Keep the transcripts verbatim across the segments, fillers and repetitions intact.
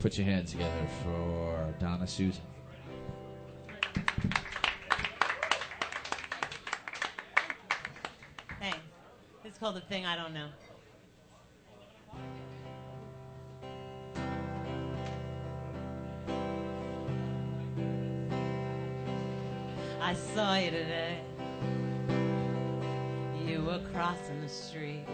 Put your hands together for Donna Susan. Hey, it's called The Thing I Don't Know. I saw you today. You were crossing the street.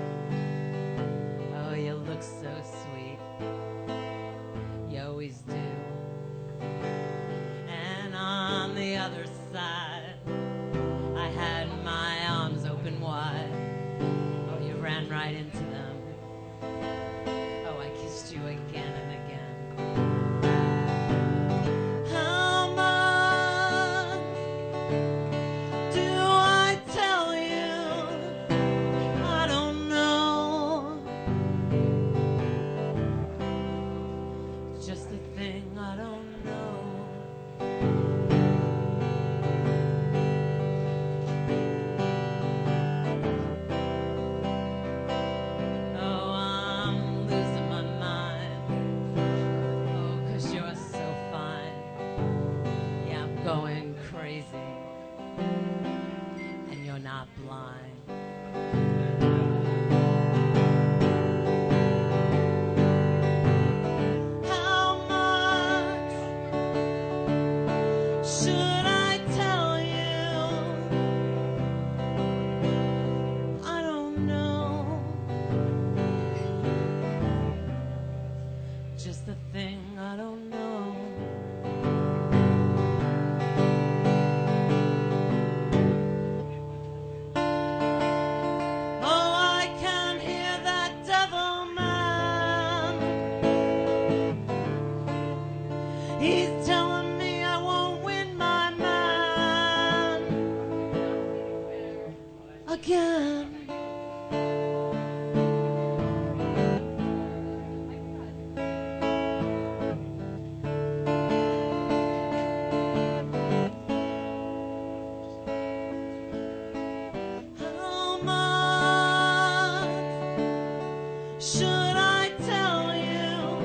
Oh, you look so sweet. You always do. And on the other side, I had my arms open wide. Oh, you ran right into them. Oh, I kissed you again and again. How much do I tell you? I don't know. Just a thing I don't know. Oh, I'm losing my mind. Oh, 'cause you're so fine. Yeah, I'm going crazy. And you're not blind. How much should I tell you? I don't know. Just a thing I don't know. Oh, I can hear that devil man. He's telling me I won't win my man again. How much should I tell you?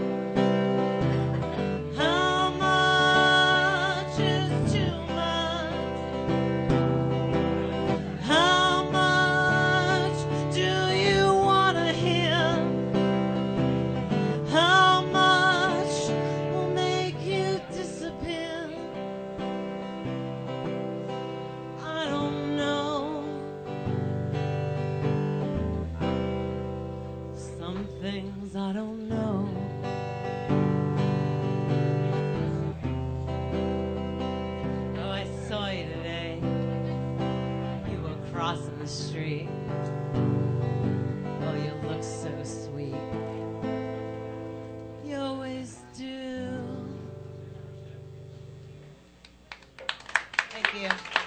How much is too much? How much do you want to hear? How much will make you disappear? I don't know. Some things I don't know. Oh, I saw you today. You were crossing the street. Oh, you look so sweet. You always do. Thank you.